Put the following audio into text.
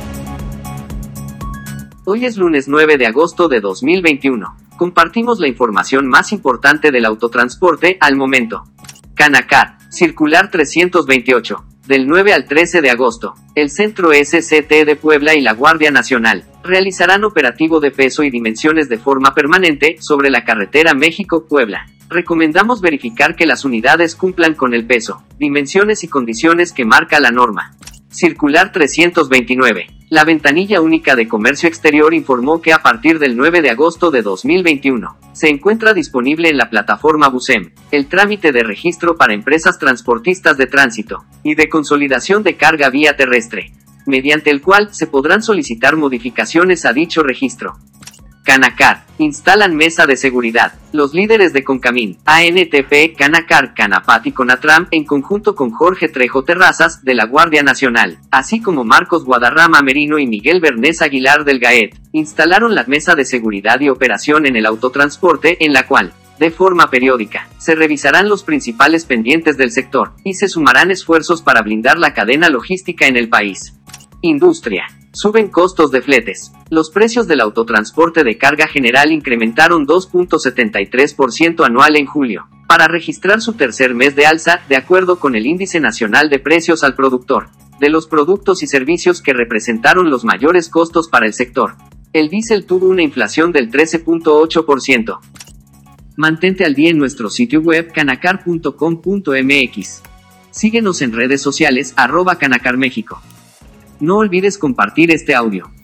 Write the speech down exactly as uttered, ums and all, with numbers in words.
Hoy es lunes nueve de agosto de dos mil veintiuno. Compartimos la información más importante del autotransporte al momento. Canacar, circular trescientos veintiocho. Del nueve al trece de agosto, el Centro S C T de Puebla y la Guardia Nacional realizarán operativo de peso y dimensiones de forma permanente sobre la carretera México-Puebla. Recomendamos verificar que las unidades cumplan con el peso, dimensiones y condiciones que marca la norma. Circular trescientos veintinueve. La Ventanilla Única de Comercio Exterior informó que a partir del nueve de agosto de dos mil veintiuno, se encuentra disponible en la plataforma Busem, el trámite de registro para empresas transportistas de tránsito y de consolidación de carga vía terrestre, mediante el cual se podrán solicitar modificaciones a dicho registro. Canacar, instalan mesa de seguridad. Los líderes de Concamín, A N T P, Canacar, Canapat y Conatram, en conjunto con Jorge Trejo Terrazas, de la Guardia Nacional, así como Marcos Guadarrama Merino y Miguel Bernés Aguilar del GAET, instalaron la mesa de seguridad y operación en el autotransporte, en la cual, de forma periódica, se revisarán los principales pendientes del sector, y se sumarán esfuerzos para blindar la cadena logística en el país. Industria. Suben costos de fletes. Los precios del autotransporte de carga general incrementaron dos punto setenta y tres por ciento anual en julio, para registrar su tercer mes de alza, de acuerdo con el Índice Nacional de Precios al Productor, de los productos y servicios que representaron los mayores costos para el sector. El diésel tuvo una inflación del trece punto ocho por ciento. Mantente al día en nuestro sitio web canacar punto com punto m x. Síguenos en redes sociales, arroba Canacar México. No olvides compartir este audio.